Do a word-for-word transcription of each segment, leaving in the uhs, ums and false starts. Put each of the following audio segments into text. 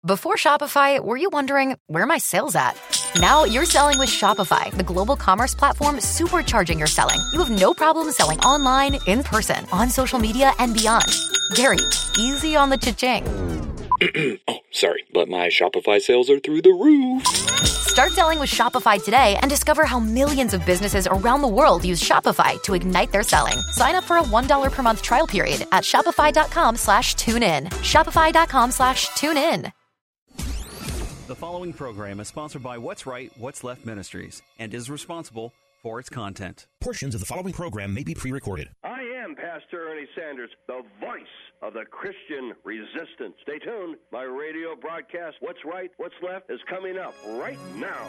Before Shopify, were you wondering, where are my sales at? Now you're selling with Shopify, the global commerce platform supercharging your selling. You have no problem selling online, in person, on social media, and beyond. Gary, easy on the cha-ching. Oh, sorry, but my Shopify sales are through the roof. Start selling with Shopify today and discover how millions of businesses around the world use Shopify to ignite their selling. Sign up for a one dollar per month trial period at shopify.com slash tune in. Shopify.com slash tune in. The following program is sponsored by What's Right, What's Left Ministries and is responsible for its content. Portions of the following program may be pre-recorded. I am Pastor Ernie Sanders, the voice of the Christian resistance. Stay tuned. My radio broadcast, What's Right, What's Left, is coming up right now.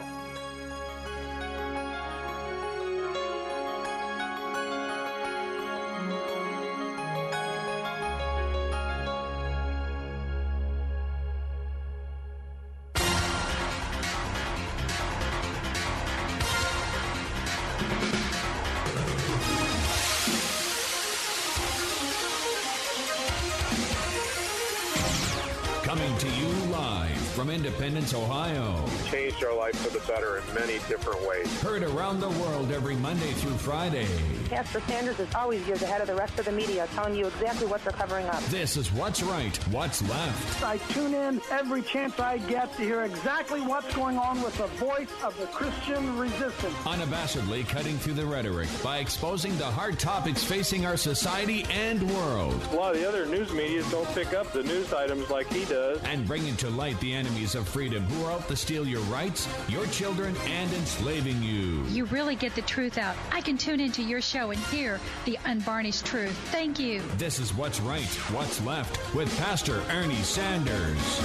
Coming to you live from Independence, Ohio. Changed our life for the better in many different ways. Heard around the world every Monday through Friday. Pastor Sanders is always years ahead of the rest of the media, telling you exactly what they're covering up. This is What's Right, What's Left. I tune in every chance I get to hear exactly what's going on with the voice of the Christian resistance. Unabashedly cutting through the rhetoric by exposing the hard topics facing our society and world. A lot of the other news media don't pick up the news items like he does. And bringing to light the enemies of freedom who are out to steal your rights, your children, and enslaving you. You really get the truth out. I can tune into your show and hear the unvarnished truth. Thank you. This is What's Right, What's Left with Pastor Ernie Sanders.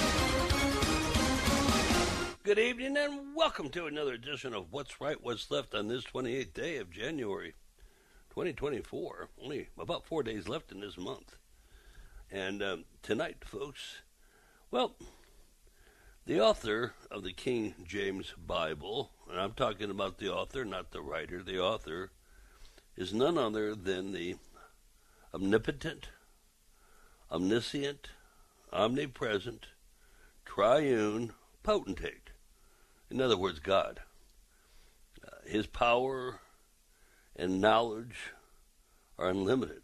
Good evening and welcome to another edition of What's Right, What's Left on this twenty-eighth day of January twenty twenty-four. Only about four days left in this month. And um, tonight, folks, well, the author of the King James Bible, and I'm talking about the author, not the writer, the author, is none other than the omnipotent, omniscient, omnipresent, triune potentate. In other words, God. Uh, his power and knowledge are unlimited.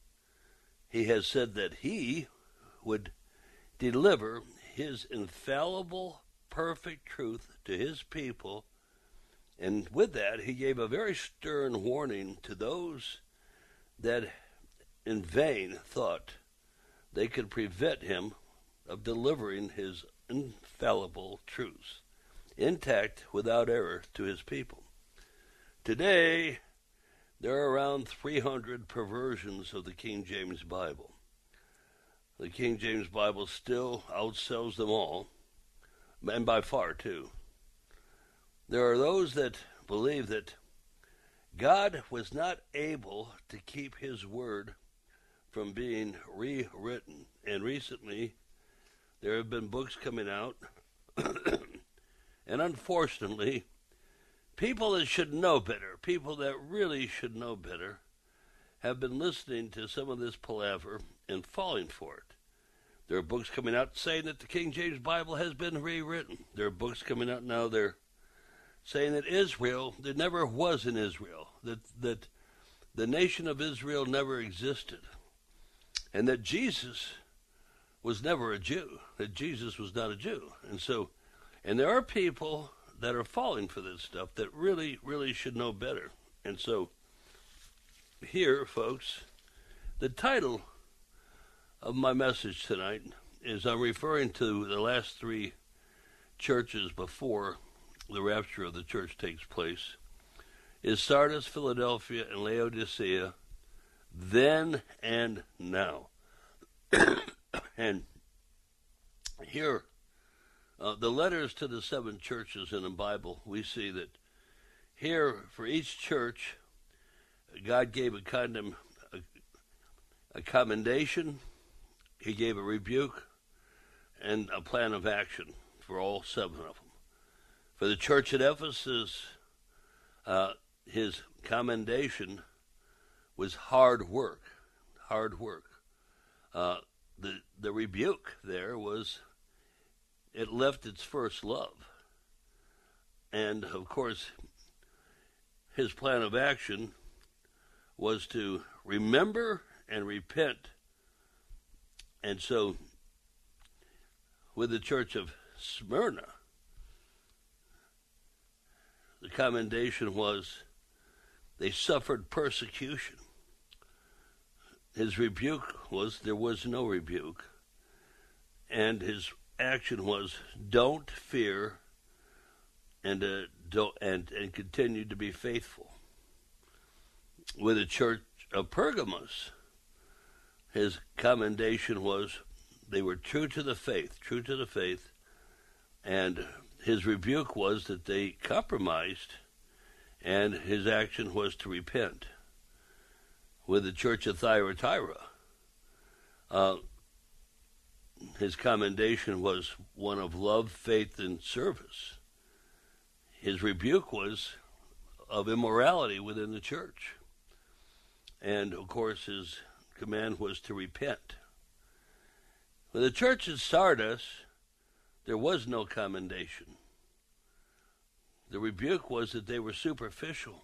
He has said that he would deliver his infallible, perfect truth to his people, and with that he gave a very stern warning to those that in vain thought they could prevent him of delivering his infallible truths, intact, without error, to his people. Today, there are around three hundred perversions of the King James Bible. The King James Bible still outsells them all, and by far, too. There are those that believe that God was not able to keep his word from being rewritten. And recently, there have been books coming out, and unfortunately, people that should know better, people that really should know better, have been listening to some of this palaver and falling for it. There are books coming out saying that the King James Bible has been rewritten. There are books coming out now, they're saying that Israel, there never was an Israel, that, that the nation of Israel never existed, and that Jesus was never a Jew, that Jesus was not a Jew. And so, and there are people that are falling for this stuff that really, really should know better. And so, here, folks, the title of my message tonight is I'm referring to the last three churches before the rapture of the church takes place, is Sardis, Philadelphia, and Laodicea, then and now. And here, uh, the letters to the seven churches in the Bible, we see that here, for each church, God gave a kind of a, a commendation, he gave a rebuke, and a plan of action for all seven of them. For the church at Ephesus, uh, his commendation was hard work, hard work. Uh, the the rebuke there was it left its first love. And, of course, his plan of action was to remember and repent. And so, with the church of Smyrna, the commendation was they suffered persecution. His rebuke was there was no rebuke. And his action was don't fear and uh, don't and, and continue to be faithful. With the church of Pergamos, his commendation was they were true to the faith, true to the faith, and his rebuke was that they compromised, and his action was to repent. With the church of Thyatira, uh, his commendation was one of love, faith, and service. His rebuke was of immorality within the church. And, of course, his command was to repent. With the church of Sardis, there was no commendation. The rebuke was that they were superficial.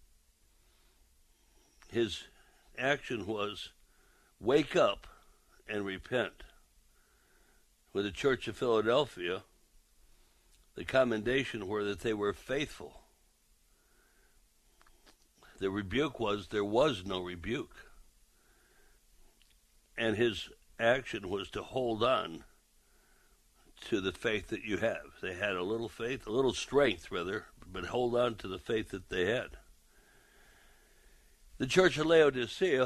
His action was wake up and repent. With the church of Philadelphia, the commendation were that they were faithful. The rebuke was there was no rebuke. And his action was to hold on to the faith that you have. They had a little faith, a little strength rather, but hold on to the faith that they had. The church of Laodicea,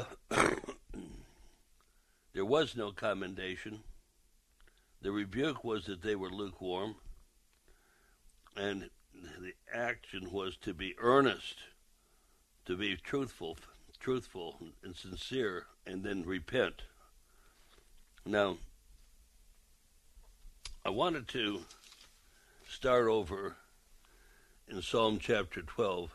there was no commendation. The rebuke was that they were lukewarm, and the action was to be earnest, to be truthful, truthful and sincere, and then repent. Now, I wanted to start over in Psalm chapter twelve,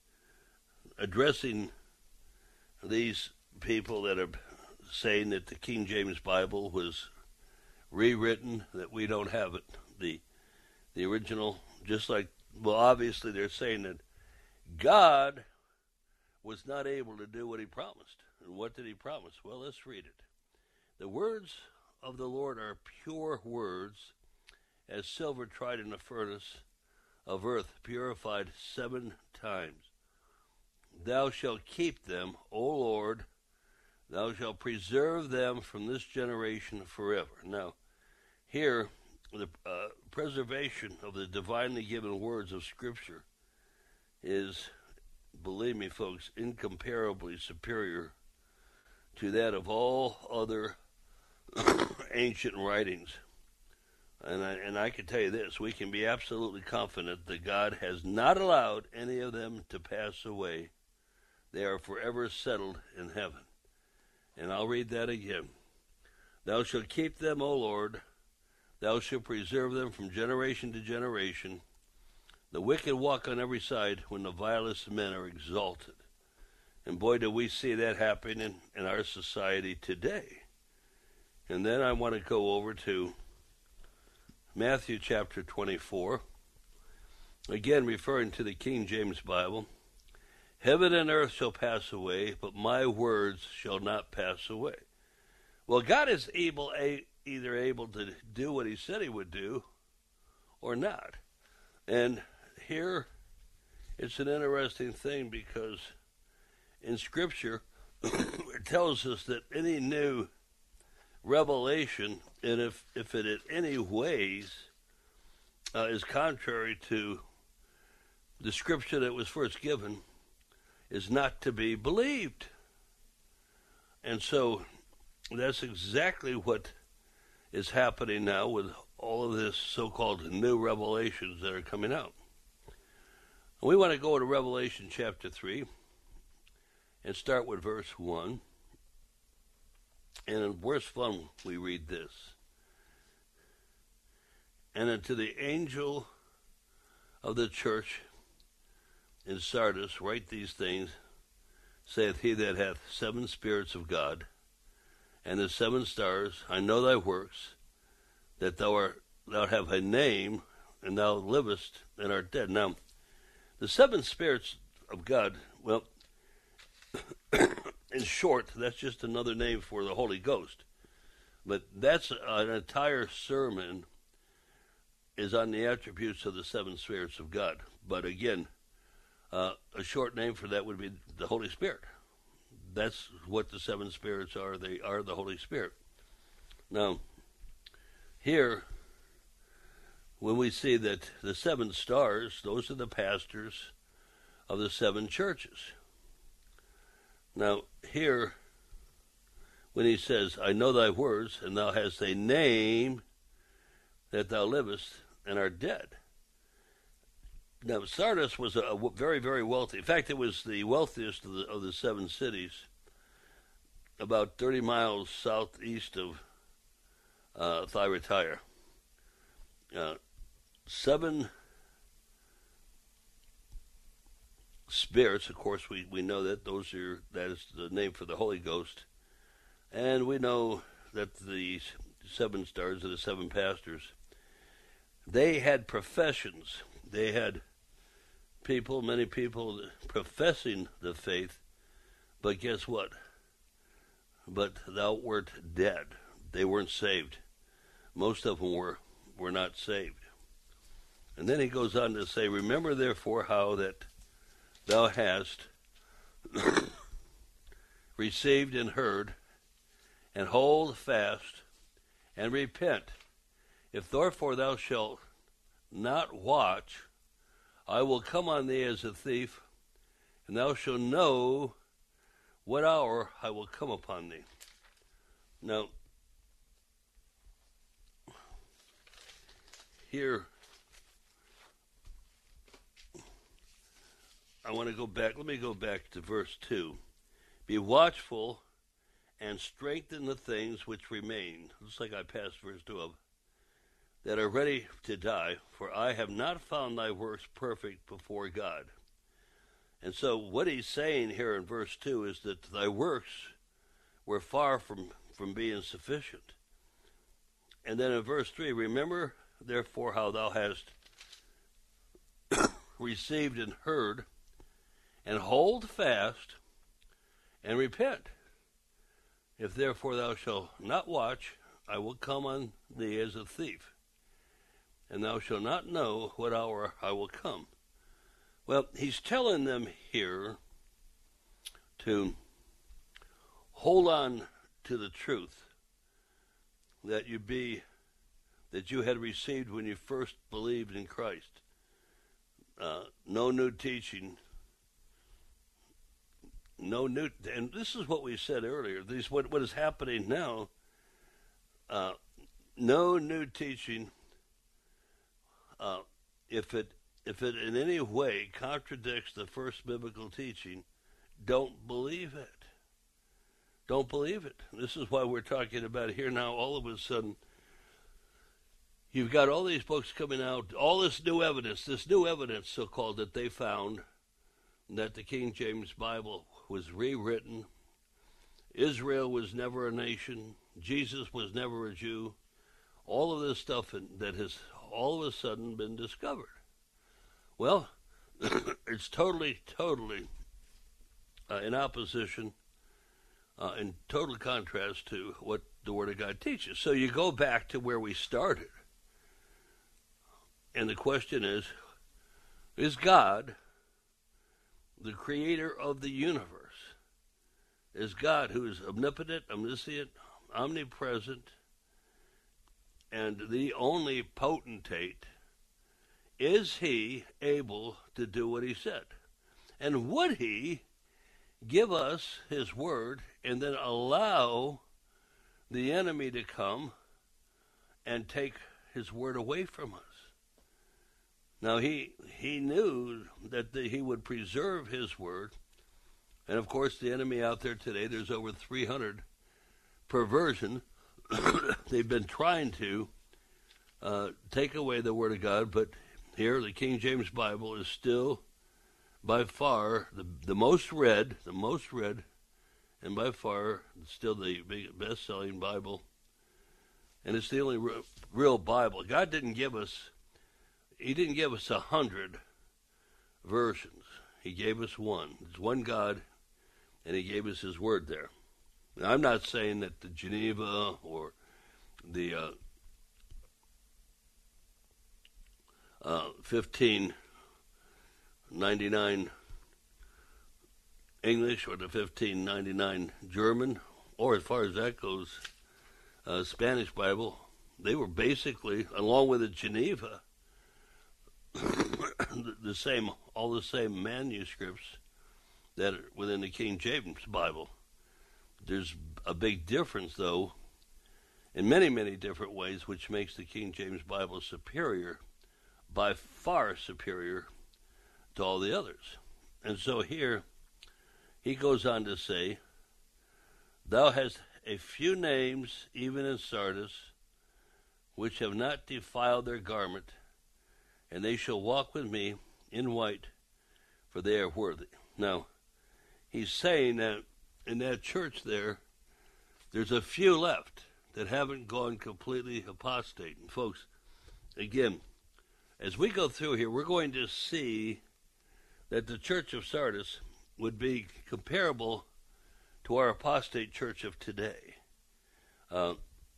addressing these people that are saying that the King James Bible was rewritten, that we don't have it, the the original, just like, well, obviously they're saying that God was not able to do what he promised. And what did he promise? Well, let's read it. The words of the Lord are pure words, as silver tried in a furnace of earth, purified seven times. Thou shalt keep them, O Lord, thou shalt preserve them from this generation forever. Now, here, the uh, preservation of the divinely given words of Scripture is, believe me, folks, incomparably superior to that of all other ancient writings. And I, and I can tell you this, we can be absolutely confident that God has not allowed any of them to pass away. They are forever settled in heaven. And I'll read that again. Thou shalt keep them, O Lord. Thou shalt preserve them from generation to generation. The wicked walk on every side when the vilest men are exalted. And boy, do we see that happening in, in our society today. And then I want to go over to Matthew chapter twenty-four, again referring to the King James Bible. Heaven and earth shall pass away, but my words shall not pass away. Well, God is able, a, either able to do what he said he would do or not. And here it's an interesting thing, because in Scripture it tells us that any new revelation, and if, if it in any ways uh, is contrary to the Scripture that was first given, is not to be believed. And so that's exactly what is happening now with all of this so-called new revelations that are coming out. And we want to go to Revelation chapter three and start with verse one. And in verse one we read this. And unto the angel of the church in Sardis write these things, saith he that hath seven spirits of God, and the seven stars. I know thy works, that thou art thou have a name, and thou livest and art dead. Now, the seven spirits of God, well, in short, that's just another name for the Holy Ghost. But that's an entire sermon is on the attributes of the seven spirits of God. But again, uh, a short name for that would be the Holy Spirit. That's what the seven spirits are. They are the Holy Spirit. Now, here, when we see that the seven stars, those are the pastors of the seven churches. Now, here, when he says, I know thy words, and thou hast a name that thou livest and art dead. Now, Sardis was a, a very, very wealthy. In fact, it was the wealthiest of the, of the seven cities, about thirty miles southeast of uh, Thyatira. Uh, seven spirits, of course, we, we know that those are that is the name for the Holy Ghost, and we know that the seven stars are the seven pastors. They had professions. They had people, many people professing the faith, but guess what? But thou wert dead. They weren't saved. Most of them were were not saved. And then he goes on to say, remember therefore how that thou hast received and heard, and hold fast, and repent. If therefore thou shalt not watch, I will come on thee as a thief, and thou shalt know what hour I will come upon thee. Now, here, I want to go back. Let me go back to verse two. Be watchful and strengthen the things which remain. Looks like I passed verse twelve. That are ready to die, for I have not found thy works perfect before God. And so what he's saying here in verse two is that thy works were far from, from being sufficient. And then in verse three, remember therefore how thou hast received and heard, and hold fast and repent. If therefore thou shalt not watch, I will come on thee as a thief, and thou shalt not know what hour I will come. Well, he's telling them here to hold on to the truth that you be, that you had received when you first believed in Christ. Uh, no new teaching, no new, and this is what we said earlier. This what what is happening now. Uh, no new teaching. Uh, if it if it in any way contradicts the first biblical teaching, don't believe it. Don't believe it. This is why we're talking about here now. All of a sudden, you've got all these books coming out, all this new evidence, this new evidence, so-called, that they found that the King James Bible was rewritten. Israel was never a nation. Jesus was never a Jew. All of this stuff that has all of a sudden been discovered. Well, it's totally, totally uh, in opposition, uh, in total contrast to what the Word of God teaches. So you go back to where we started. And the question is, is God the creator of the universe? Is God, who is omnipotent, omniscient, omnipresent, and the only potentate, is he able to do what he said? And would he give us his word and then allow the enemy to come and take his word away from us? Now, he he knew that the, he would preserve his word. And, of course, the enemy out there today, there's over three hundred perversion. They've been trying to uh, take away the word of God, but here the King James Bible is still by far the, the most read, the most read, and by far still the big best-selling Bible. And it's the only real Bible. God didn't give us, he didn't give us a hundred versions. He gave us one. It's one God, and he gave us his word there. Now, I'm not saying that the Geneva or the uh, uh, fifteen ninety-nine English or the fifteen ninety-nine German, or as far as that goes, uh, Spanish Bible, they were basically, along with the Geneva, the, the same, all the same manuscripts that are within the King James Bible. There's a big difference, though, in many, many different ways, which makes the King James Bible superior, by far superior to all the others. And so here, he goes on to say, thou hast a few names, even in Sardis, which have not defiled their garment, and they shall walk with me in white, for they are worthy. Now, he's saying that in that church there, there's a few left that haven't gone completely apostate. And folks, again, as we go through here, we're going to see that the church of Sardis would be comparable to our apostate church of today. Uh,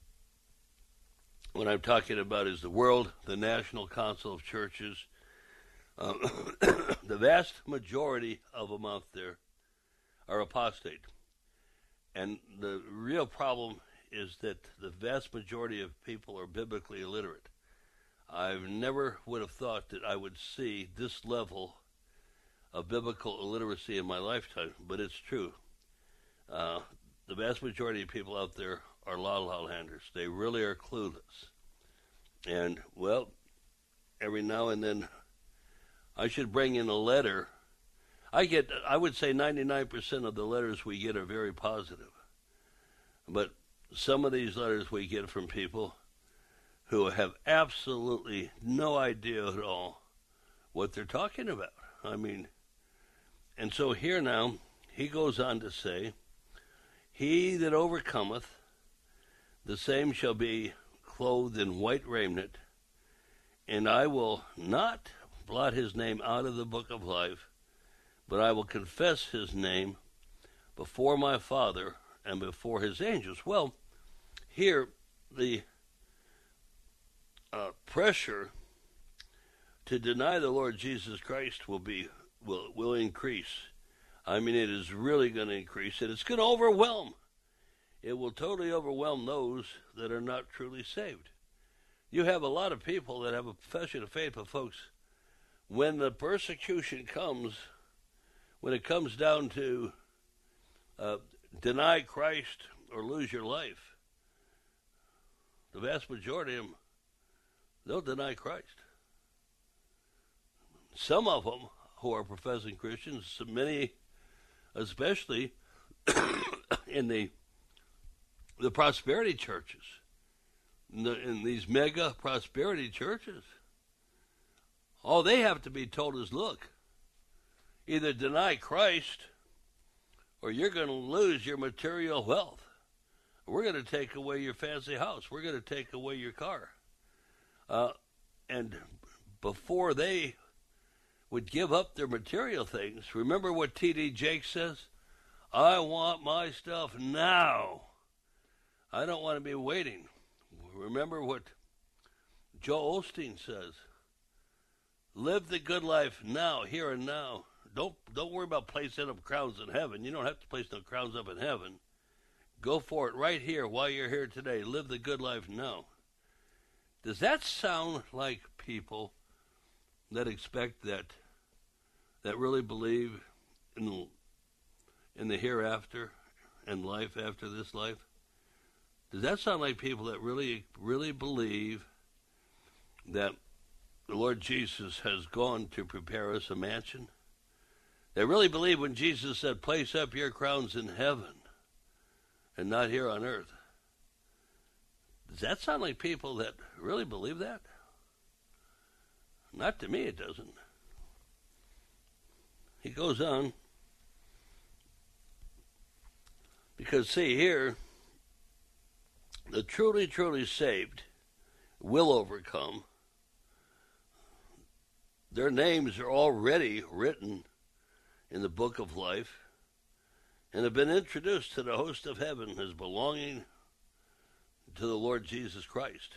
what I'm talking about is the world, the National Council of Churches. Uh, the vast majority of them out there are apostate. And the real problem is that the vast majority of people are biblically illiterate. I never would have thought that I would see this level of biblical illiteracy in my lifetime, but it's true. Uh, the vast majority of people out there are la-la-landers. They really are clueless. And, well, every now and then I should bring in a letter. I get, I would say ninety-nine percent of the letters we get are very positive. But some of these letters we get from people who have absolutely no idea at all what they're talking about. I mean, and so here now, he goes on to say, he that overcometh, the same shall be clothed in white raiment, and I will not blot his name out of the book of life, but I will confess his name before my Father and before his angels. Well, here the uh, pressure to deny the Lord Jesus Christ will be will will increase. I mean, it is really going to increase, and it's going to overwhelm. It will totally overwhelm those that are not truly saved. You have a lot of people that have a profession of faith, but folks, when the persecution comes, when it comes down to uh, deny Christ or lose your life, the vast majority of them, they'll deny Christ. Some of them who are professing Christians, many, especially in the the prosperity churches, in, the, in these mega prosperity churches, all they have to be told is, look, either deny Christ or you're going to lose your material wealth. We're going to take away your fancy house. We're going to take away your car. Uh, and before they would give up their material things, remember what T D Jakes says? I want my stuff now. I don't want to be waiting. Remember what Joel Osteen says. Live the good life now, here and now. Don't don't worry about placing up crowns in heaven. You don't have to place no crowns up in heaven. Go for it right here while you're here today. Live the good life now. Does that sound like people that expect that, that really believe in the, in the hereafter and life after this life? Does that sound like people that really, really believe that the Lord Jesus has gone to prepare us a mansion? They really believe when Jesus said, place up your crowns in heaven and not here on earth. Does that sound like people that really believe that? Not to me, it doesn't. He goes on, because see here, the truly, truly saved, will overcome. Their names are already written in the book of life and have been introduced to the host of heaven as belonging to the Lord Jesus Christ.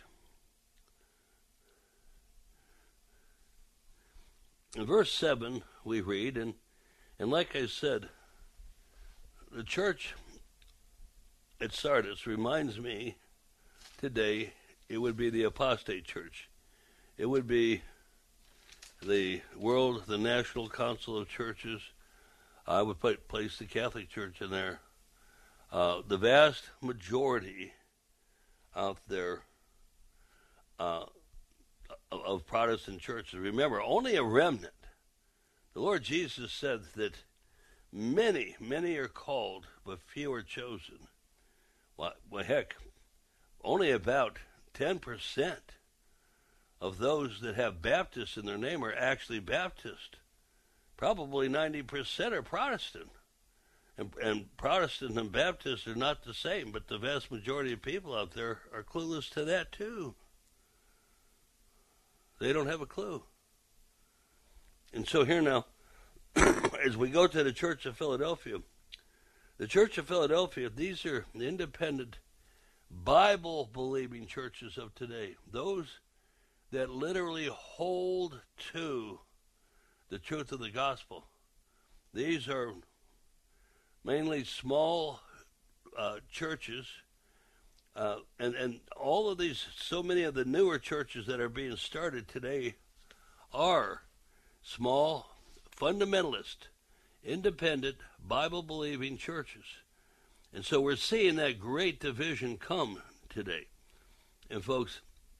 In verse seven, we read, and, and like I said, the church at Sardis reminds me today it would be the apostate church. It would be the world, the National Council of Churches. I would put, place the Catholic Church in there. Uh, the vast majority out there uh, of, of Protestant churches. Remember, only a remnant. The Lord Jesus said that many, many are called, but few are chosen. Well, well heck, only about ten percent of those that have Baptist in their name are actually Baptist. Probably ninety percent are Protestant. And, and Protestant and Baptist are not the same, but the vast majority of people out there are clueless to that too. They don't have a clue. And so here now, as we go to the Church of Philadelphia, the Church of Philadelphia, these are the independent, Bible-believing churches of today. Those that literally hold to the truth of the gospel. These are mainly small uh, churches, uh, and, and all of these, so many of the newer churches that are being started today are small, fundamentalist, independent, Bible-believing churches. And so we're seeing that great division come today. And folks,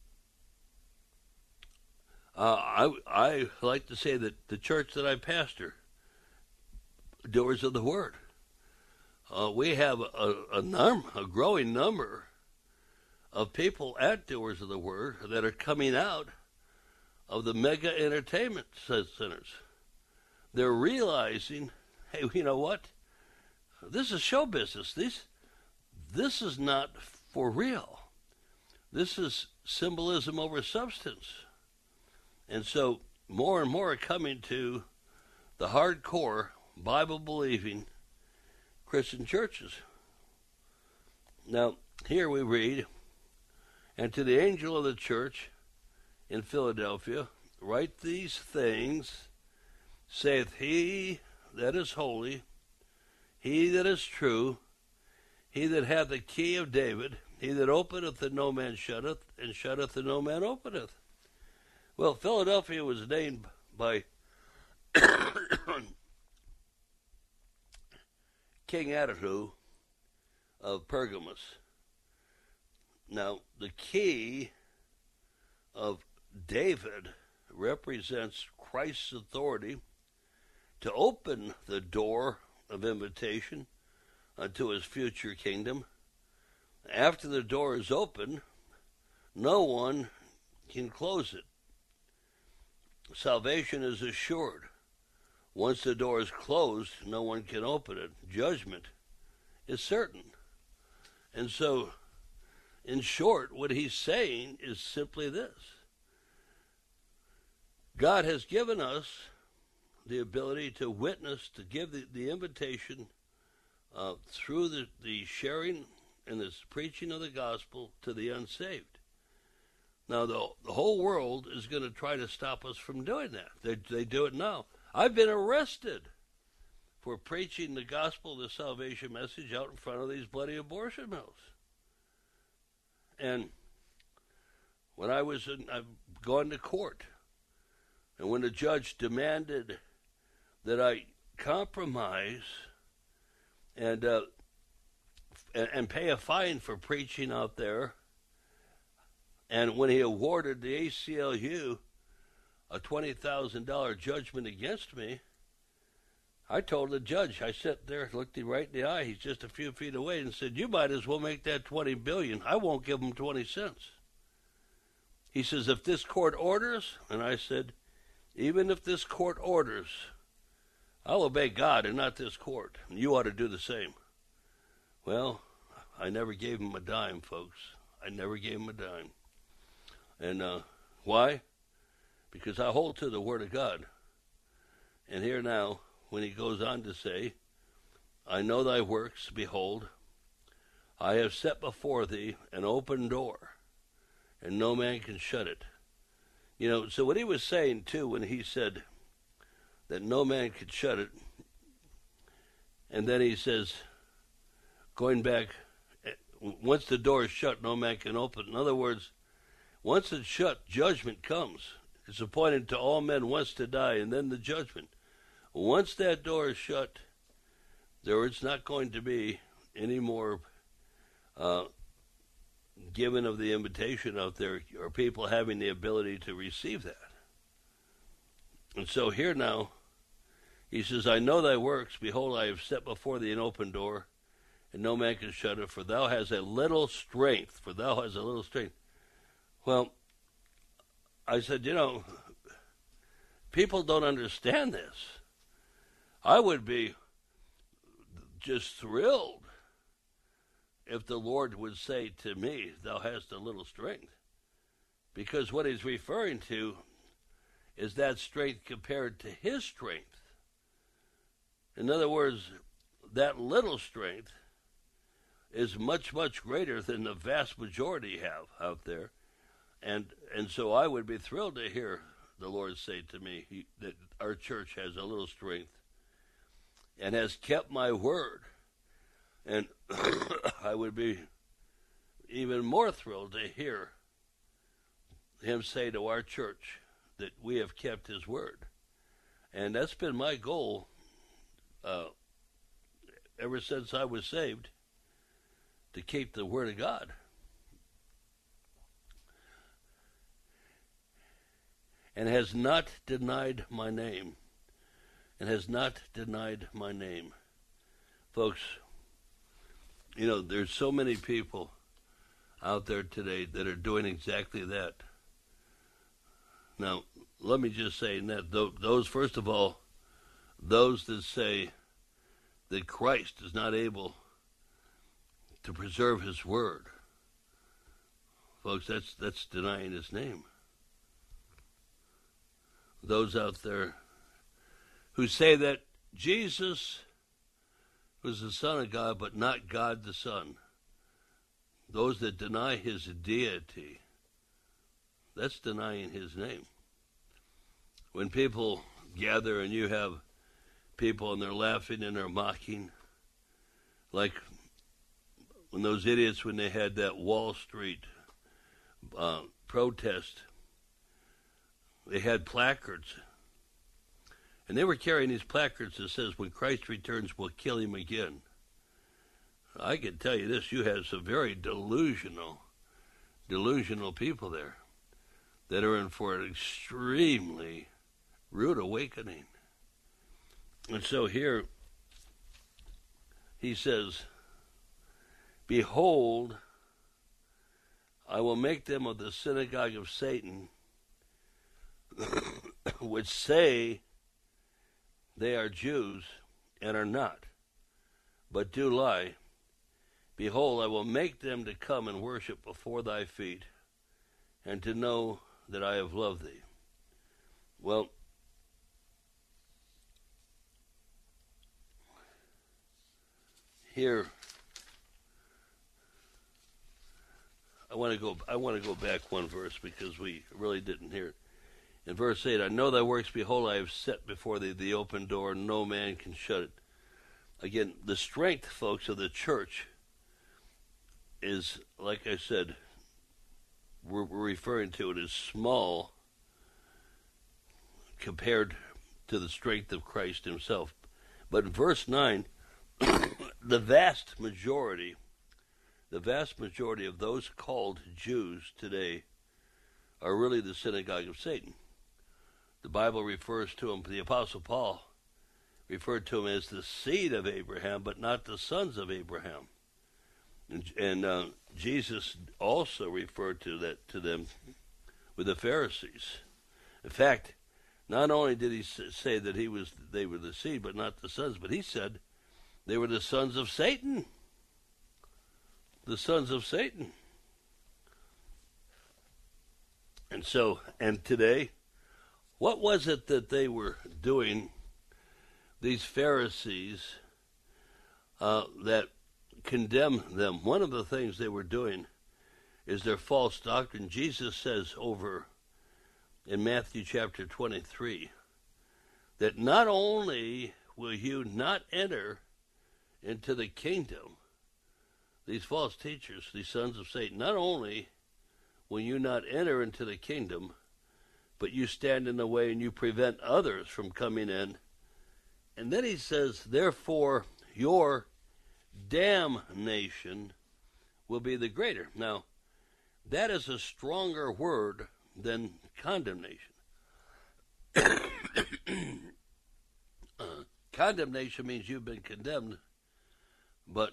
uh, I, I like to say that the church that I pastor, Doers of the Word, uh, we have a, a, num- a growing number of people at Doers of the Word that are coming out of the mega entertainment centers. They're realizing, hey, you know what? This is show business. This, this is not for real. This is symbolism over substance. And so more and more are coming to the hardcore, Bible-believing Christian churches. Now, here we read, and to the angel of the church in Philadelphia, write these things, saith he that is holy, he that is true, he that hath the key of David, he that openeth and no man shutteth, and shutteth and no man openeth. Well, Philadelphia was named by King Antihu of Pergamos. Now, the key of David represents Christ's authority to open the door of invitation unto his future kingdom. After the door is open, no one can close it. Salvation is assured. Once the door is closed, no one can open it. Judgment is certain. And so, in short, what he's saying is simply this. God has given us the ability to witness, to give the, the invitation uh, through the, the sharing and the preaching of the gospel to the unsaved. Now, the, the whole world is going to try to stop us from doing that. They, they do it now. I've been arrested for preaching the gospel, the salvation message out in front of these bloody abortion mills. And when I was in, I've gone to court, and when the judge demanded that I compromise and uh, and, and pay a fine for preaching out there, and when he awarded the A C L U a twenty thousand dollars judgment against me, I told the judge, I sat there, looked him right in the eye, he's just a few feet away, and said, you might as well make that twenty billion dollars. I won't give him twenty cents. He says, if this court orders, and I said, even if this court orders, I'll obey God and not this court, and you ought to do the same. Well, I never gave him a dime, folks. I never gave him a dime. And uh, why? Because I hold to the Word of God. And here now, when he goes on to say, I know thy works, behold, I have set before thee an open door, and no man can shut it. You know, so what he was saying, too, when he said that no man could shut it, and then he says, going back, once the door is shut, no man can open. In other words, once it's shut, judgment comes. It's appointed to all men once to die, and then the judgment. Once that door is shut, there is not going to be any more uh, given of the invitation out there, or people having the ability to receive that. And so here now, he says, I know thy works. Behold, I have set before thee an open door, and no man can shut it, for thou hast a little strength, for thou hast a little strength. Well, I said, you know, people don't understand this. I would be just thrilled if the Lord would say to me, thou hast a little strength. Because what he's referring to is that strength compared to his strength. In other words, that little strength is much, much greater than the vast majority have out there. And and so I would be thrilled to hear the Lord say to me he, that our church has a little strength and has kept my word. And I would be even more thrilled to hear him say to our church that we have kept his word. And that's been my goal uh, ever since I was saved, to keep the word of God. And has not denied my name. And has not denied my name. Folks, you know, there's so many people out there today that are doing exactly that. Now, let me just say that those, first of all, those that say that Christ is not able to preserve his word, folks, that's that's denying his name. Those out there who say that Jesus was the Son of God, but not God the Son, those that deny his deity, that's denying his name. When people gather and you have people and they're laughing and they're mocking, like when those idiots, when they had that Wall Street uh, protest, they had placards. And they were carrying these placards that says, when Christ returns, we'll kill him again. I can tell you this, you have some very delusional, delusional people there that are in for an extremely rude awakening. And so here, he says, behold, I will make them of the synagogue of Satan, which say they are Jews and are not, but do lie. Behold, I will make them to come and worship before thy feet, and to know that I have loved thee. Well, here I want to go I want to go back one verse because we really didn't hear it. In verse eight, I know thy works, behold, I have set before thee the open door, no man can shut it. Again, the strength, folks, of the church is, like I said, we're, we're referring to it as small compared to the strength of Christ himself. But in verse nine, the vast majority, the vast majority of those called Jews today are really the synagogue of Satan. The Bible refers to them, the Apostle Paul referred to them as the seed of Abraham, but not the sons of Abraham. And, and uh, Jesus also referred to that to them with the Pharisees. In fact, not only did he say that he was they were the seed, but not the sons, but he said they were the sons of Satan. The sons of Satan. And so, and today, what was it that they were doing, these Pharisees, uh, that condemn them? One of the things they were doing is their false doctrine. Jesus says over in Matthew chapter twenty-three that not only will you not enter into the kingdom, these false teachers, these sons of Satan, not only will you not enter into the kingdom, but you stand in the way and you prevent others from coming in. And then he says, therefore, your damnation will be the greater. Now, that is a stronger word than condemnation. uh, condemnation means you've been condemned, but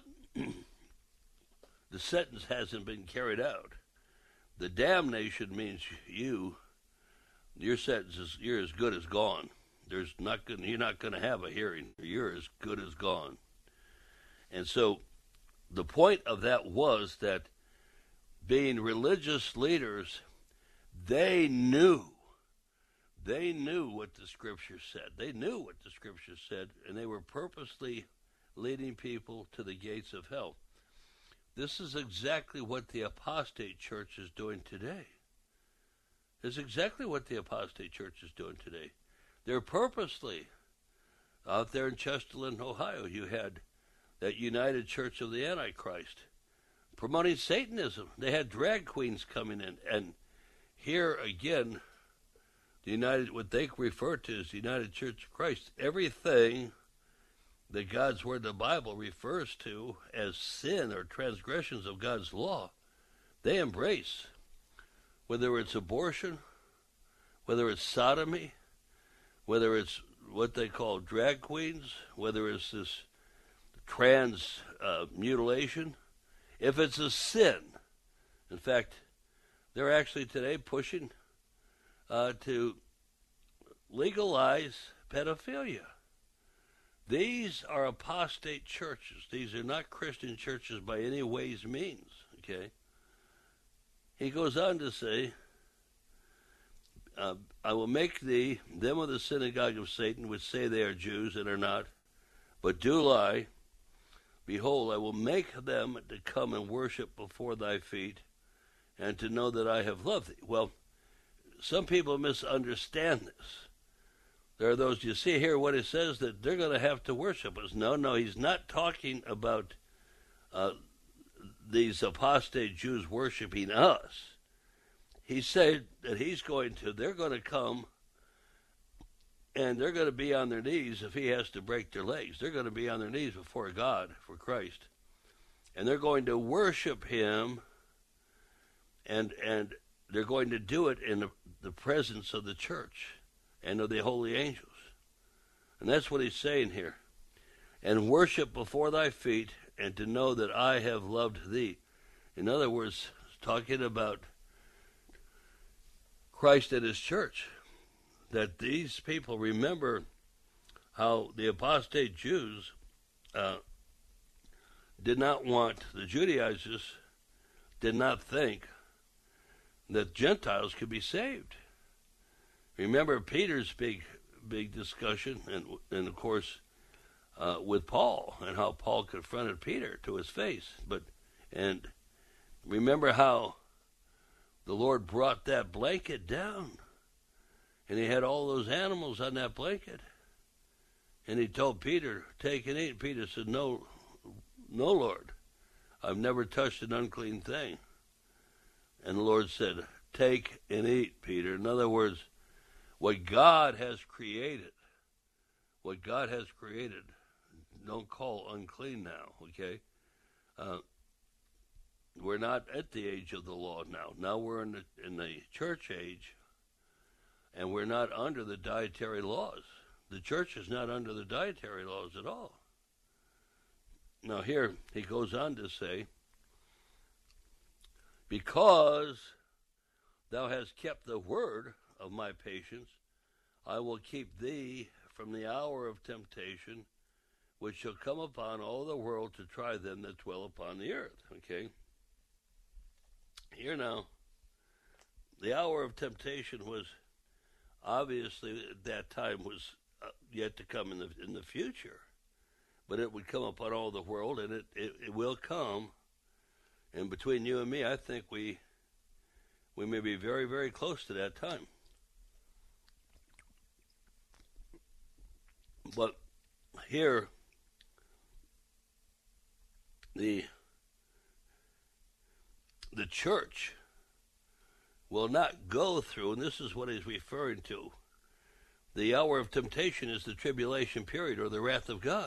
the sentence hasn't been carried out. The damnation means you, your sentence is, you're as good as gone. There's not gonna, you're not going to have a hearing. You're as good as gone. And so the point of that was that being religious leaders, they knew, they knew what the Scripture said. They knew what the Scripture said, and they were purposely leading people to the gates of hell. This is exactly what the apostate church is doing today. It's exactly what the apostate church is doing today. They're purposely, out there in Chesterland, Ohio, you had that United Church of the Antichrist promoting Satanism. They had drag queens coming in. And here again, the United, what they refer to as the United Church of Christ, everything that God's Word, the Bible, refers to as sin or transgressions of God's law, they embrace. Whether it's abortion, whether it's sodomy, whether it's what they call drag queens, whether it's this trans uh, mutilation, if it's a sin. In fact, they're actually today pushing uh, to legalize pedophilia. These are apostate churches. These are not Christian churches by any ways means, okay? He goes on to say, uh, I will make thee, them of the synagogue of Satan, which say they are Jews and are not, but do lie. Behold, I will make them to come and worship before thy feet, and to know that I have loved thee. Well, some people misunderstand this. There are those, you see here what it says, that they're going to have to worship us. No, no, he's not talking about uh, these apostate Jews worshiping us. He said that he's going to, they're going to come and they're going to be on their knees if he has to break their legs. They're going to be on their knees before God, for Christ. And they're going to worship him, and and they're going to do it in the, the presence of the church and of the holy angels. And that's what he's saying here. And worship before thy feet, and to know that I have loved thee. In other words, talking about Christ and his church. That these people remember how the apostate Jews uh, did not want, the Judaizers did not think that Gentiles could be saved. Remember Peter's big, big discussion, and, and of course, uh, with Paul, and how Paul confronted Peter to his face. But and remember how the Lord brought that blanket down, and he had all those animals on that blanket, and he told Peter, "Take and eat." Peter said, "No, no, Lord, I've never touched an unclean thing." And the Lord said, "Take and eat, Peter." In other words, what God has created, what God has created, don't call unclean now, okay? Uh, we're not at the age of the law now. Now we're in the, in the church age, and we're not under the dietary laws. The church is not under the dietary laws at all. Now here he goes on to say, because thou hast kept the word of my patience, I will keep thee from the hour of temptation, which shall come upon all the world to try them that dwell upon the earth. Okay? Here now, the hour of temptation was obviously at that time was uh, yet to come in the in the future, but it would come upon all the world, and it, it, it will come. And between you and me, I think we we may be very, very close to that time. But here, the the church will not go through, and this is what he's referring to. The hour of temptation is the tribulation period, or the wrath of God.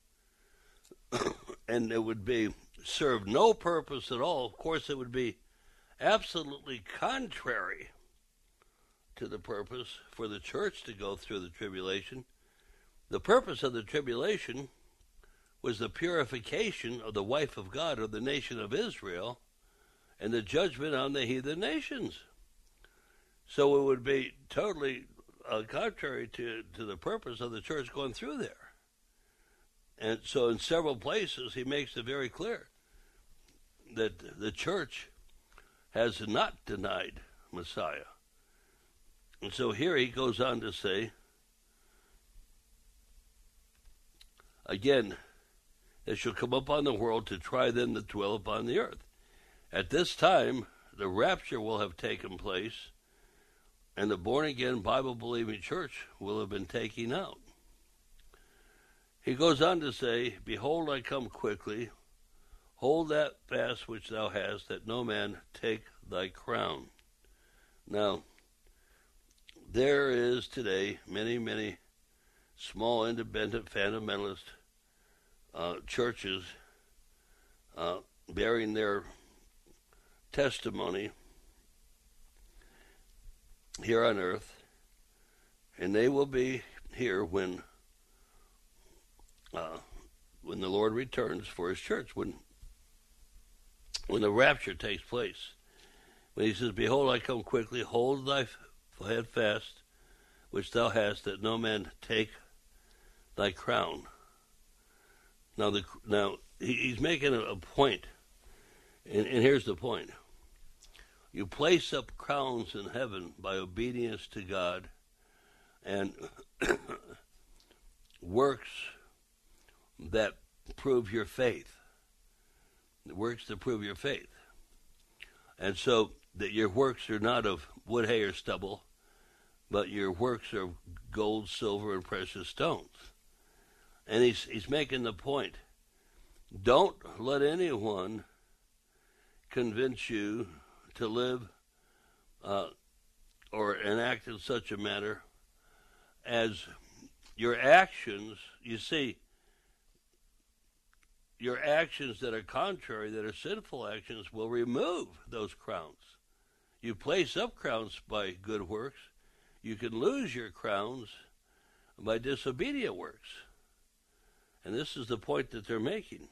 And it would be serve no purpose at all. Of course, it would be absolutely contrary to the purpose for the church to go through the tribulation. The purpose of the tribulation was the purification of the wife of God, or the nation of Israel, and the judgment on the heathen nations. So it would be totally uh, contrary to, to the purpose of the church going through there. And so in several places he makes it very clear that the church has not denied Messiah. And so here he goes on to say, again, that shall come upon the world to try them that dwell upon the earth. At this time, the rapture will have taken place, and the born-again, Bible-believing church will have been taken out. He goes on to say, behold, I come quickly. Hold that fast which thou hast, that no man take thy crown. Now, there is today many, many small, independent, fundamentalist uh, churches uh, bearing their testimony here on earth, and they will be here when uh, when the Lord returns for his church, when when the rapture takes place. When he says, behold, I come quickly, hold thy head fast, which thou hast, that no man take thy crown. Now, the now he, he's making a, a point, and, and here's the point. You place up crowns in heaven by obedience to God and works that prove your faith. The works that prove your faith. And so that your works are not of wood, hay, or stubble, but your works are of gold, silver, and precious stones. And he's he's making the point. Don't let anyone convince you to live uh, or enact in such a manner as your actions, you see, your actions that are contrary, that are sinful actions, will remove those crowns. You place up crowns by good works. You can lose your crowns by disobedient works. And this is the point that they're making.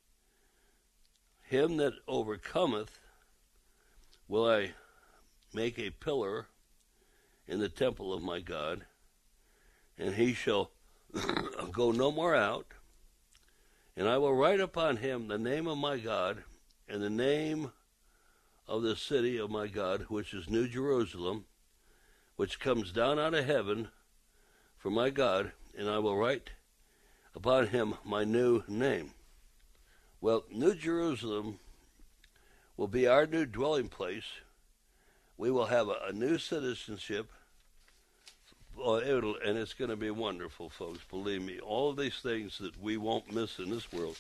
Him that overcometh will I make a pillar in the temple of my God, and he shall go no more out. And I will write upon him the name of my God, and the name of the city of my God, which is New Jerusalem, which comes down out of heaven from my God, and I will write upon him my new name. Well, New Jerusalem will be our new dwelling place. We will have a, a new citizenship. Oh, it'll, and it's going to be wonderful, folks. Believe me. All of these things that we won't miss in this world.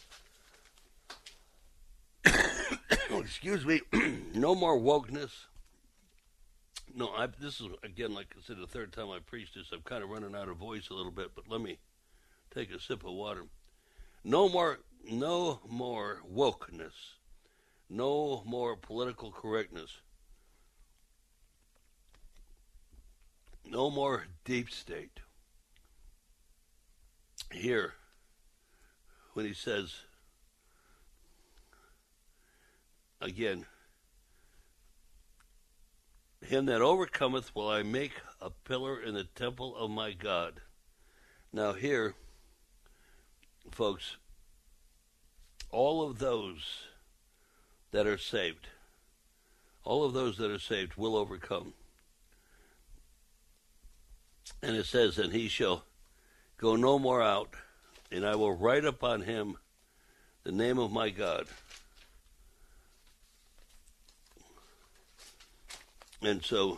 Excuse me. No more wokeness. No, I, this is, again, like I said, the third time I preached this. I'm kind of running out of voice a little bit, but let me take a sip of water. No more, no more wokeness. No more political correctness. No more deep state. Here, when he says, again, him that overcometh will I make a pillar in the temple of my God. Now here, folks, all of those that are saved all of those that are saved will overcome. And it says, and he shall go no more out, and I will write upon him the name of my God. And so,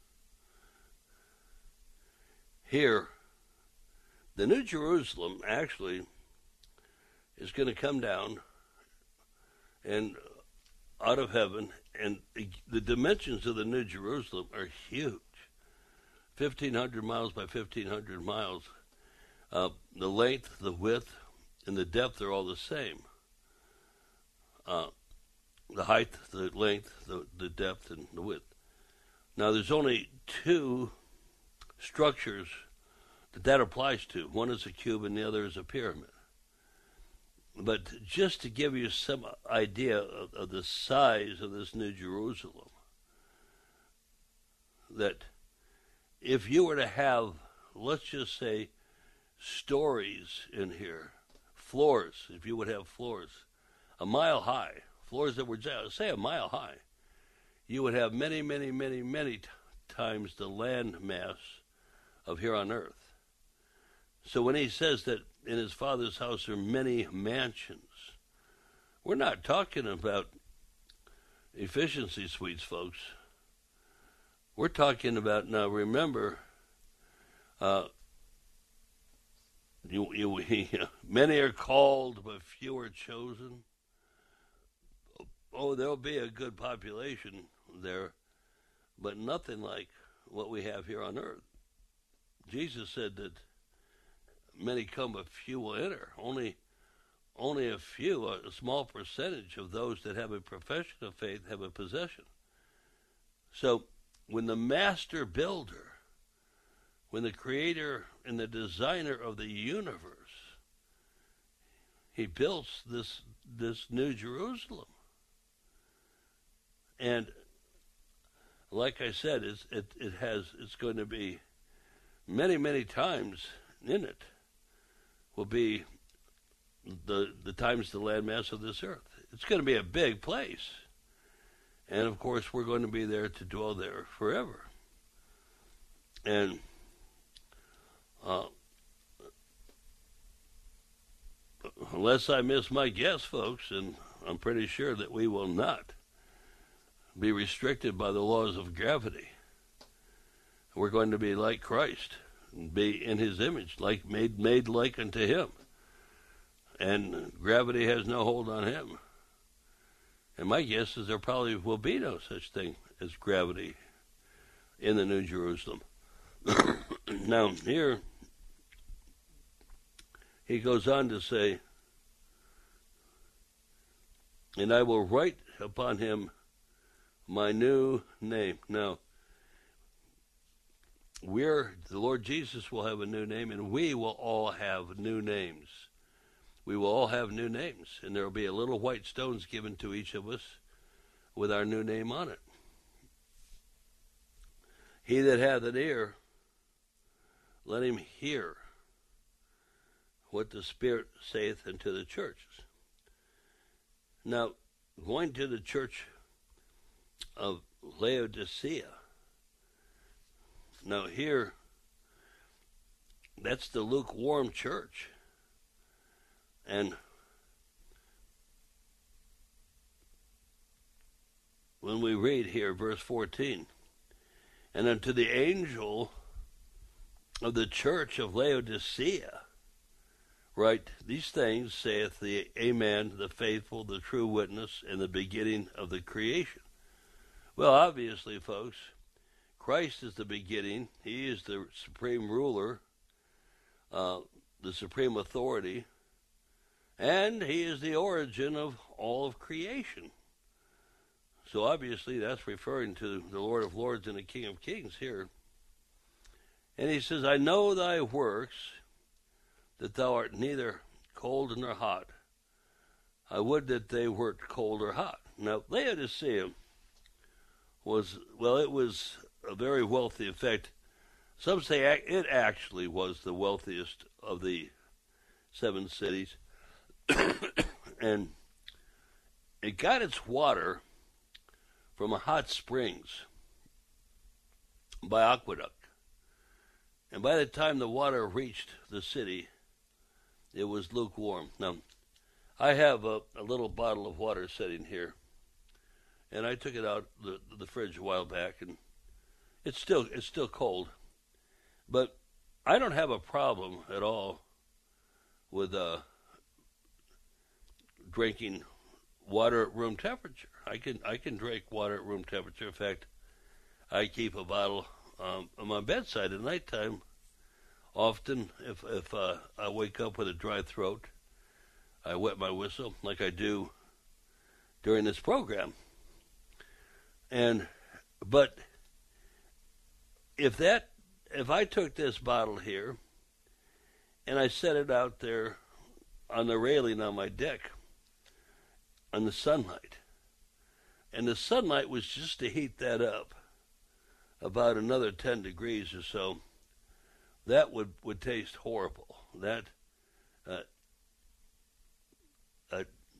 here, the New Jerusalem actually is going to come down and out of heaven, and the dimensions of the New Jerusalem are huge. fifteen hundred miles by fifteen hundred miles. Uh, the length, the width, and the depth are all the same. Uh, the height, the length, the, the depth, and the width. Now, there's only two structures that that applies to. One is a cube and the other is a pyramid. But just to give you some idea of, of the size of this New Jerusalem, that if you were to have, let's just say, stories in here, floors, if you would have floors, a mile high, floors that were, say, a mile high, you would have many, many, many, many t- times the land mass of here on earth. So when he says that in his Father's house are many mansions, we're not talking about efficiency suites, folks. We're talking about, now remember, uh, you, you, he, many are called, but few are chosen. Oh, there'll be a good population there, but nothing like what we have here on earth. Jesus said that many come, but few will enter. Only, only a few, a small percentage of those that have a profession of faith have a possession. So, when the master builder, when the creator and the designer of the universe, he builds this this New Jerusalem. And like I said, it's, it it has it's going to be many, many times in it will be the the times the landmass of this earth. It's going to be a big place. And, of course, we're going to be there to dwell there forever. And uh, unless I miss my guess, folks, and I'm pretty sure that we will not be restricted by the laws of gravity. We're going to be like Christ, and be in his image, like made, made like unto him. And gravity has no hold on him. And my guess is there probably will be no such thing as gravity in the New Jerusalem. Now, here, he goes on to say, and I will write upon him my new name. Now, we're, the Lord Jesus will have a new name, and we will all have new names. We will all have new names, and there will be a little white stones given to each of us with our new name on it. He that hath an ear, let him hear what the Spirit saith unto the churches. Now, going to the church of Laodicea, now here, that's the lukewarm church. And when we read here, verse fourteen, and unto the angel of the church of Laodicea, write, these things saith the Amen, the faithful, the true witness, and the beginning of the creation. Well, obviously, folks, Christ is the beginning. He is the supreme ruler, uh, the supreme authority, and he is the origin of all of creation. So obviously that's referring to the Lord of Lords and the King of Kings here. And he says, I know thy works, that thou art neither cold nor hot. I would that they were cold or hot. Now, Laodicea was, well, it was a very wealthy effect. Some say it actually was the wealthiest of the seven cities. And it got its water from a hot springs by aqueduct. And by the time the water reached the city, it was lukewarm. Now, I have a, a little bottle of water sitting here, and I took it out the the fridge a while back, and it's still it's still cold. But I don't have a problem at all with uh, drinking water at room temperature. I can I can drink water at room temperature. In fact, I keep a bottle um, on my bedside at nighttime. Often, if if uh, I wake up with a dry throat, I wet my whistle like I do during this program. And but if that if I took this bottle here and I set it out there on the railing on my deck on the sunlight, and the sunlight was just to heat that up about another ten degrees or so, that would, would taste horrible. That uh, uh,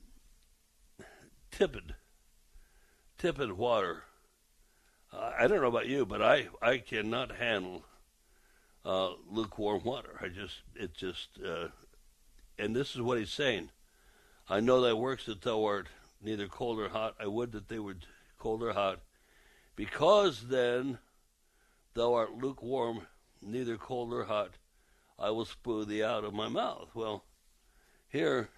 tepid, tepid water. Uh, I don't know about you, but I, I cannot handle uh, lukewarm water. I just, it just, uh, and this is what he's saying. I know thy works that thou art neither cold nor hot. I would that they were cold or hot. Because then thou art lukewarm, neither cold nor hot, I will spew thee out of my mouth. Well, here,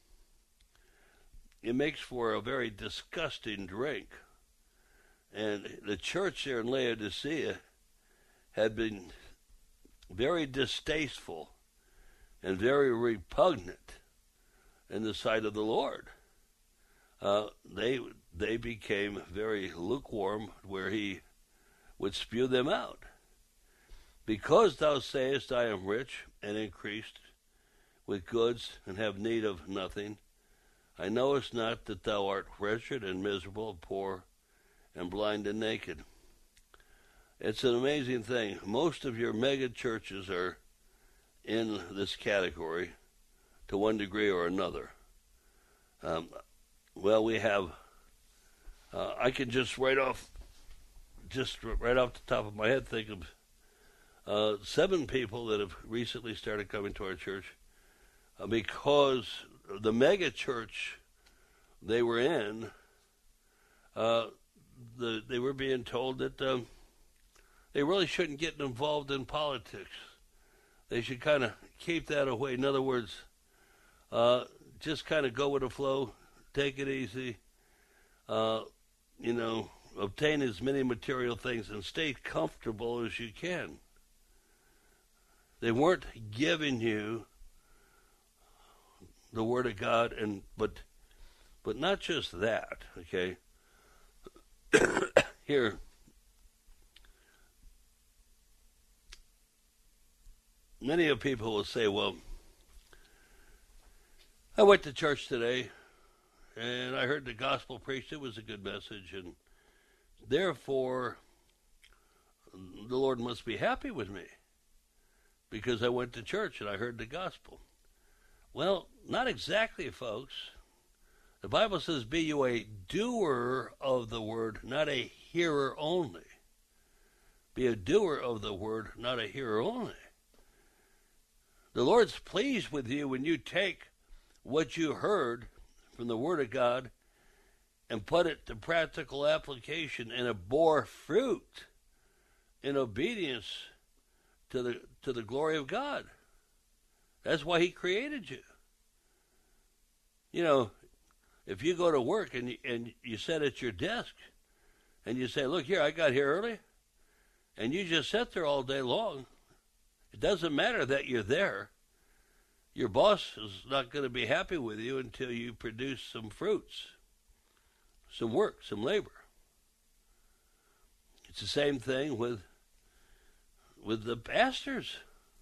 it makes for a very disgusting drink. And the church there in Laodicea had been very distasteful and very repugnant in the sight of the Lord. Uh, they they became very lukewarm, where he would spew them out. Because thou sayest, I am rich and increased with goods and have need of nothing, I knowest not that thou art wretched and miserable, poor and blind and naked. It's an amazing thing. Most of your mega churches are in this category to one degree or another. Um, well, we have, uh, I can just right off, just right off the top of my head think of uh, seven people that have recently started coming to our church uh, because the mega church they were in, uh, the, they were being told that um, they really shouldn't get involved in politics. They should kind of keep that away. In other words, uh, just kind of go with the flow, take it easy, uh, you know, obtain as many material things and stay comfortable as you can. They weren't giving you the Word of God, and but but not just that, okay? Here, many of people will say, well, I went to church today, and I heard the gospel preached. It was a good message, and therefore, the Lord must be happy with me because I went to church and I heard the gospel. Well, not exactly, folks. The Bible says, be you a doer of the word, not a hearer only. Be a doer of the word, not a hearer only. The Lord's pleased with you when you take what you heard from the Word of God and put it to practical application, and it bore fruit in obedience to the to the glory of God. That's why He created you. You know, if you go to work and you, and you sit at your desk and you say, look here, I got here early, and you just sit there all day long, it doesn't matter that you're there. Your boss is not going to be happy with you until you produce some fruits, some work, some labor. It's the same thing with with the pastors.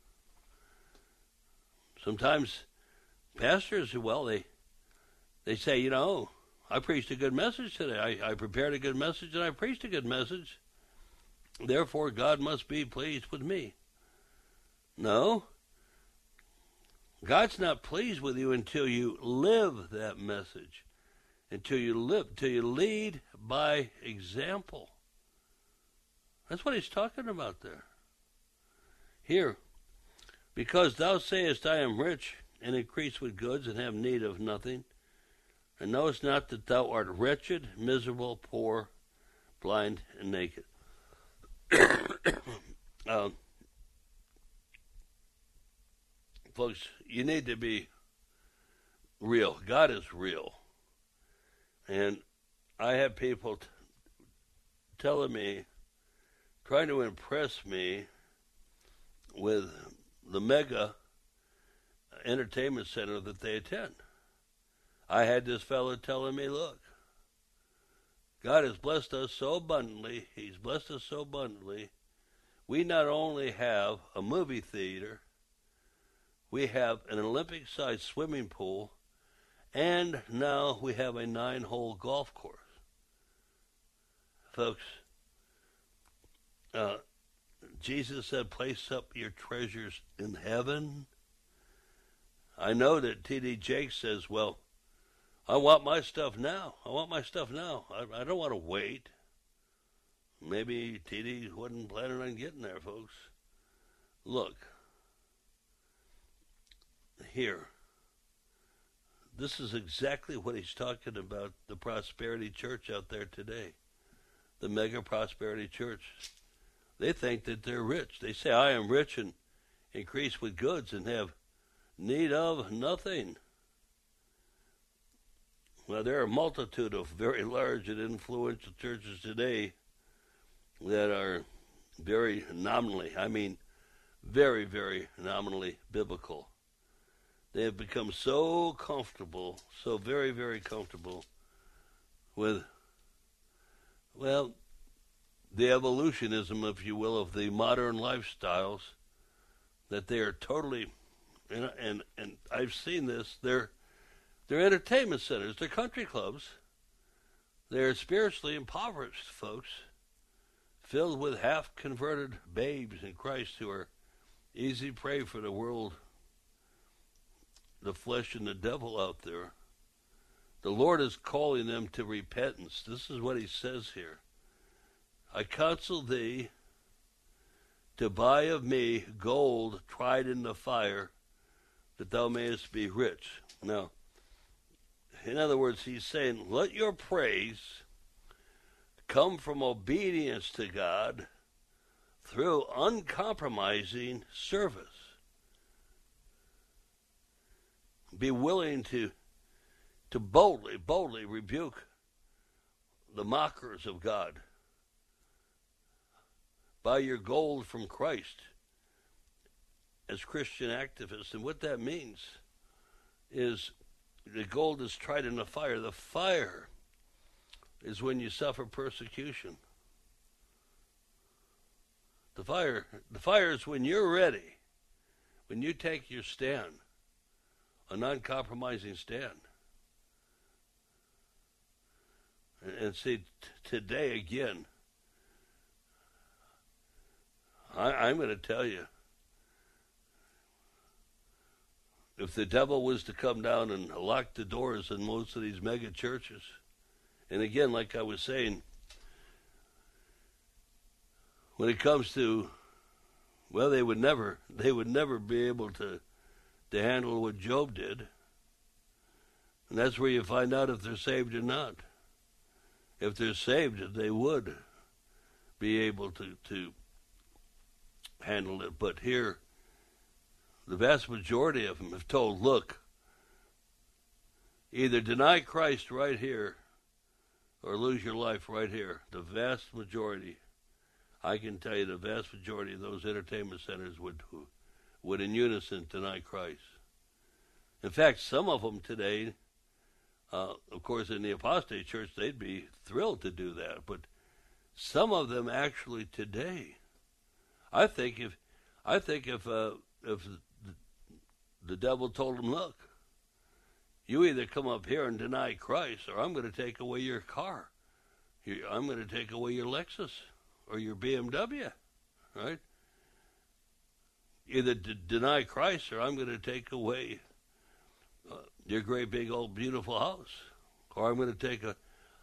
Sometimes pastors, well, they they say, you know, I preached a good message today. I, I prepared a good message and I preached a good message. Therefore, God must be pleased with me. No. God's not pleased with you until you live that message, until you live, until you lead by example. That's what he's talking about there. Here, because thou sayest, I am rich, and increase with goods, and have need of nothing, and knowest not that thou art wretched, miserable, poor, blind, and naked. um, folks, you need to be real. God is real. And I have people t- telling me, trying to impress me with the mega entertainment center that they attend. I had this fellow telling me, look, God has blessed us so abundantly, he's blessed us so abundantly, we not only have a movie theater, we have an Olympic-sized swimming pool, and now we have a nine-hole golf course. Folks, uh, Jesus said, place up your treasures in heaven. I know that T D Jakes says, well, I want my stuff now. I want my stuff now. I, I don't want to wait. Maybe T D wasn't planning on getting there, folks. Look, here, this is exactly what he's talking about, the prosperity church out there today, the mega prosperity church. They think that they're rich. They say, I am rich and increase with goods and have need of nothing. Well, there are a multitude of very large and influential churches today that are very nominally, I mean, very, very nominally biblical. They have become so comfortable, so very, very comfortable with, well, the evolutionism, if you will, of the modern lifestyles, that they are totally, and and, and I've seen this, they're, they're entertainment centers, they're country clubs, they're spiritually impoverished folks, filled with half-converted babes in Christ who are easy prey for the world, the flesh and the devil out there. The Lord is calling them to repentance. This is what he says here. I counsel thee to buy of me gold tried in the fire, that thou mayest be rich. Now, in other words, he's saying, let your praise come from obedience to God through uncompromising service. Be willing to to boldly, boldly rebuke the mockers of God. Buy your gold from Christ as Christian activists. And what that means is the gold is tried in the fire. The fire is when you suffer persecution. The fire, the fire is when you're ready, when you take your stand, a non-compromising stand. And, and see, t- today again, I, I'm going to tell you, if the devil was to come down and lock the doors in most of these mega churches, and again, like I was saying, when it comes to, well, they would never, they would never be able to, to handle what Job did. And that's where you find out if they're saved or not. If they're saved, they would be able to, to handle it. But here, the vast majority of them have told, look, either deny Christ right here or lose your life right here. The vast majority, I can tell you the vast majority of those entertainment centers would would in unison deny Christ. In fact, some of them today, uh, of course, in the apostate church, they'd be thrilled to do that. But some of them actually today, I think if I think if uh, if the, the devil told them, look, you either come up here and deny Christ, or I'm going to take away your car. I'm going to take away your Lexus or your B M W, right? Either d- deny Christ, or I'm going to take away uh, your great big old beautiful house, or I'm going to take a,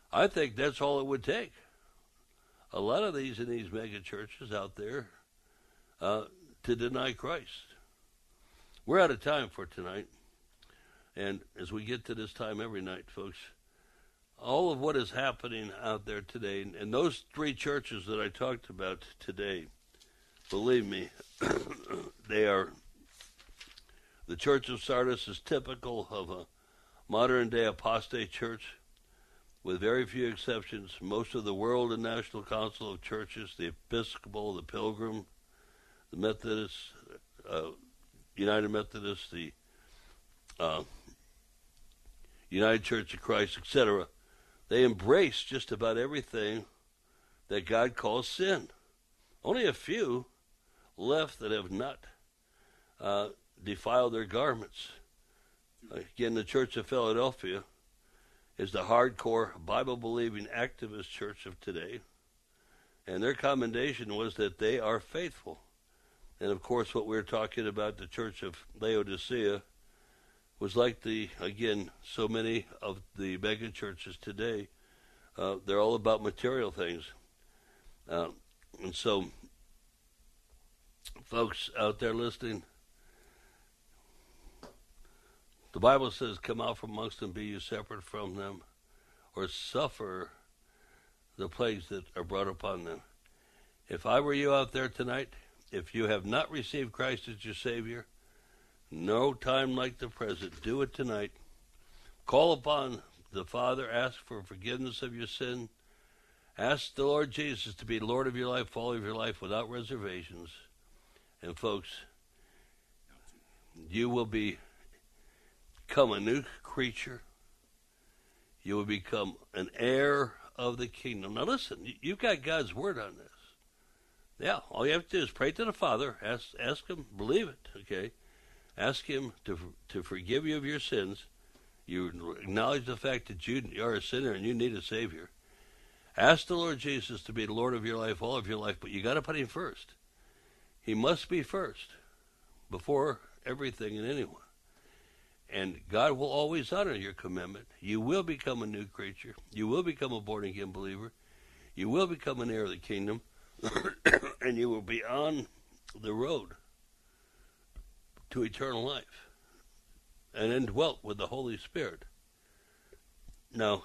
I think that's all it would take. A lot of these in these mega churches out there uh, to deny Christ. We're out of time for tonight. And as we get to this time every night, folks, all of what is happening out there today, and those three churches that I talked about today, believe me, they are, the Church of Sardis is typical of a modern-day apostate church, with very few exceptions. Most of the World and National Council of Churches, the Episcopal, the Pilgrim, the Methodist, uh, United Methodist, the uh, United Church of Christ, et cetera, they embrace just about everything that God calls sin. Only a few left that have not uh, defiled their garments. Again, the Church of Philadelphia is the hardcore, Bible-believing activist church of today. And their commendation was that they are faithful. And, of course, what we're talking about, the Church of Laodicea, was like the, again, so many of the mega churches today. Uh, they're all about material things. Uh, and so, folks out there listening, the Bible says, come out from amongst them, be you separate from them, or suffer the plagues that are brought upon them. If I were you out there tonight, if you have not received Christ as your Savior, no time like the present. Do it tonight. Call upon the Father. Ask for forgiveness of your sin. Ask the Lord Jesus to be Lord of your life, all of your life, without reservations. And folks, you will be, become a new creature. You will become an heir of the kingdom. Now listen, you've got God's word on this. Yeah, all you have to do is pray to the Father. Ask, ask Him, believe it, okay? Ask Him to to forgive you of your sins. You acknowledge the fact that you are a sinner and you need a Savior. Ask the Lord Jesus to be the Lord of your life, all of your life, but you got to put Him first. He must be first before everything and anyone. And God will always honor your commitment. You will become a new creature. You will become a born-again believer. You will become an heir of the kingdom, and you will be on the road to eternal life, and indwelt with the Holy Spirit. Now,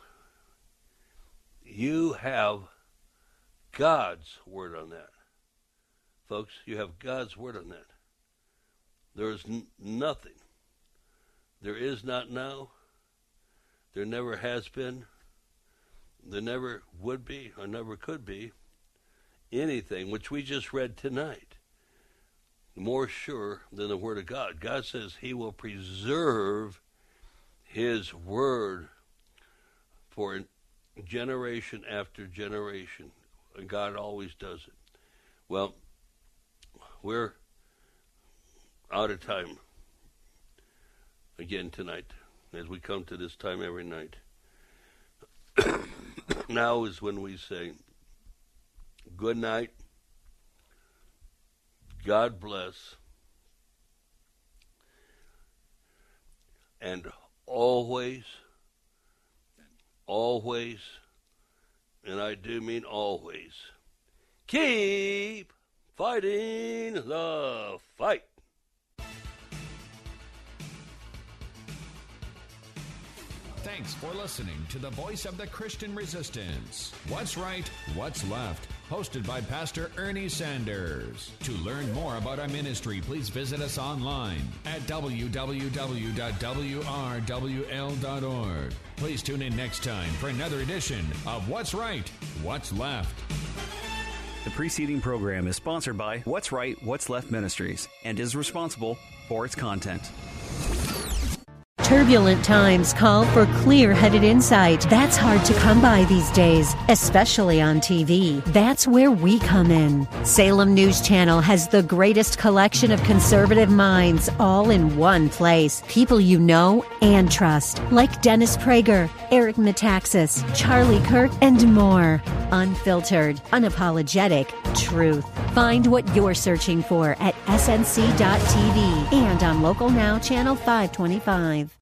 you have God's word on that. Folks, you have God's word on that. There is n- nothing. There is not now. There never has been. There never would be or never could be anything which we just read tonight more sure than the Word of God. God says He will preserve His Word for generation after generation. And God always does it. Well, we're out of time again tonight as we come to this time every night. Now is when we say good night. God bless, and always, always, and I do mean always, keep fighting the fight. Thanks for listening to the Voice of the Christian Resistance. What's Right, What's Left? Hosted by Pastor Ernie Sanders. To learn more about our ministry, please visit us online at w w w dot w r w l dot org. Please tune in next time for another edition of What's Right, What's Left. The preceding program is sponsored by What's Right, What's Left Ministries and is responsible for its content. Turbulent times call for clear-headed insight. That's hard to come by these days, especially on T V. That's where we come in. Salem News Channel has the greatest collection of conservative minds all in one place. People you know and trust, like Dennis Prager, Eric Metaxas, Charlie Kirk, and more. Unfiltered, unapologetic truth. Find what you're searching for at S N C dot T V and on Local Now Channel five twenty-five.